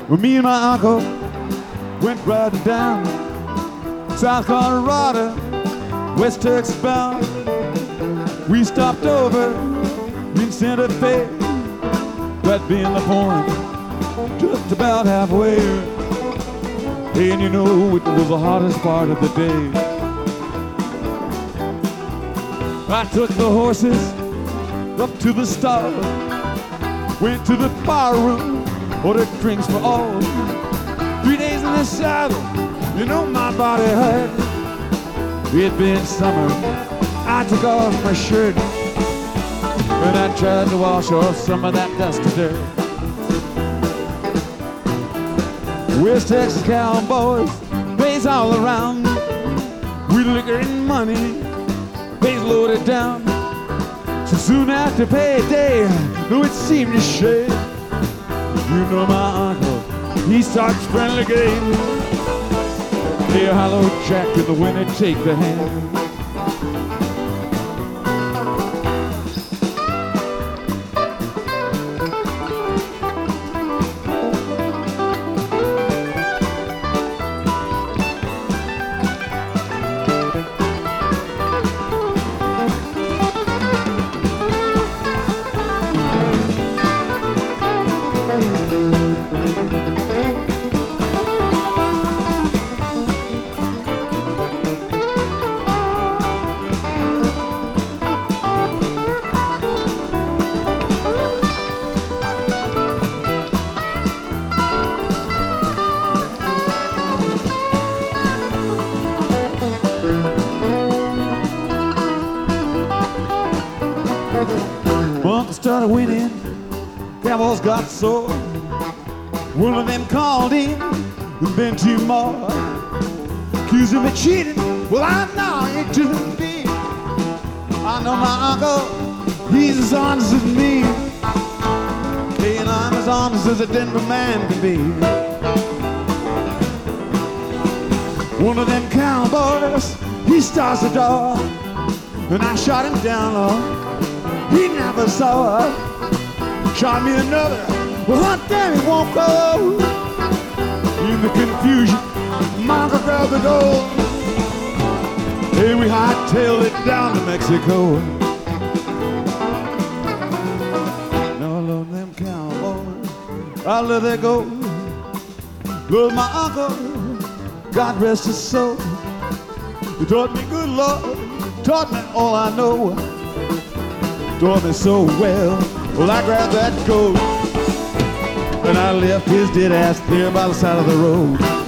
Well, me and my uncle went riding down South Colorado, West Texas bound. We stopped over in Santa Fe, that being the point, just about halfway. And you know, it was the hottest part of the day. I took the horses up to the stall, went to the bar room, ordered drinks for all. 3 days in the saddle, you know my body hurt. It'd been summer, I took off my shirt, and I tried to wash off some of that dusty dirt. West Texas cowboys, bays all around, with liquor and money, bays loaded down. So soon after payday, though it seemed to shake, you know my uncle, he starts friendly game. Hey, hello, Jack, to the winner, take the hand. Uncle started winning, cowboys got sore. One of them called in, and then two more accused him of cheating. Well, I know it to be. I know my uncle, he's as honest as me. Hey, and I'm as honest as a Denver man can be. One of them cowboys, he starts the door, and I shot him down, Lord. He never saw her. Shot me another. Well, hot damn, it won't go. In the confusion, my uncle grabbed the gold. Hey, we hightailed it down to Mexico. Now I love them cowboys, I let that go. Love my uncle, God rest his soul. He taught me good love, taught me all I know. Taught me so well. Well, I grabbed that coat and I left his dead ass there by the side of the road.